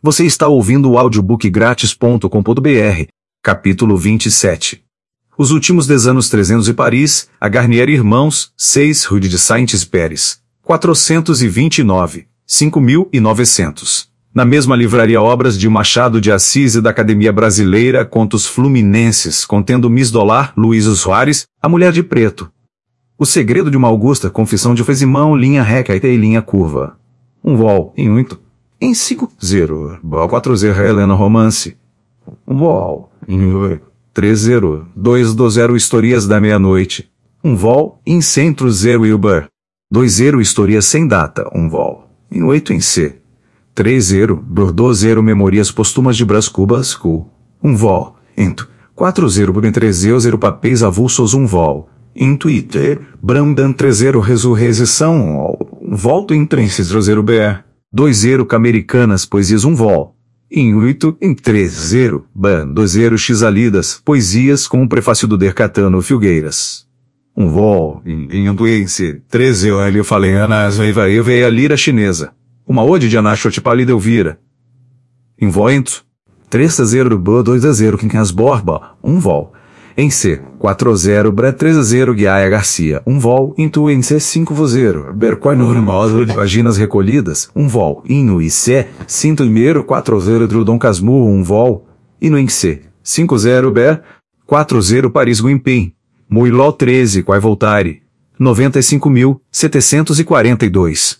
Você está ouvindo o audiobookgratis.com.br, capítulo 27. Os últimos 10 anos 300 e Paris, a Garnier Irmãos, 6 Rue de Saint-Exupéry, 429, 5.900. Na mesma livraria obras de Machado de Assis e da Academia Brasileira, contos fluminenses, contendo Miss Dollar, Luísa Soares, A Mulher de Preto. O Segredo de uma Augusta, Confissão de Fesimão, linha reta e linha curva. Um vol, em 8. Em 5-0, Bal 4-0 Helena Romance. Um vol, em 8. 3-0, 2-0 Historias da Meia-Noite. Um vol, em Centro-0 Wilbur. 2-0 Historias sem data, um vol. Em 8 em C. 3-0, Bordeaux 0 Memorias Póstumas de Brás Cubas, Cu. Um vol, ento. 4-0 Buben 3-0 Papéis Avulsos, um vol. Intuite, Brandan 3-0 Resurreição, um volto em Trences 0 BR. 2-0 Camericanas Poesias, um vol. Em 8, em 3-0, Ban 2-0 Xalidas, Poesias com o prefácio do Dercatano Filgueiras. Um vol, em Anduense, 3-0 Ali Faleanas Veiva a Lira Chinesa. Uma ode de Anaxotipali Delvira. Em Voento, 3-0 Bo 2-0 Quincas Borba, um vol. Em C, 4-0 Bra 3-0 Guiaia Garcia, um vol. Intu em C, 5-0 Bercoy Normal de Vaginas Recolhidas, um vol. Inu e C, Cinto Imeiro 4-0 Trudon Casmurro, um vol. Inu em C, 5-0 Ber, 4-0 Paris Guimpim, Muiló 13 Quai Voltare, 95.742.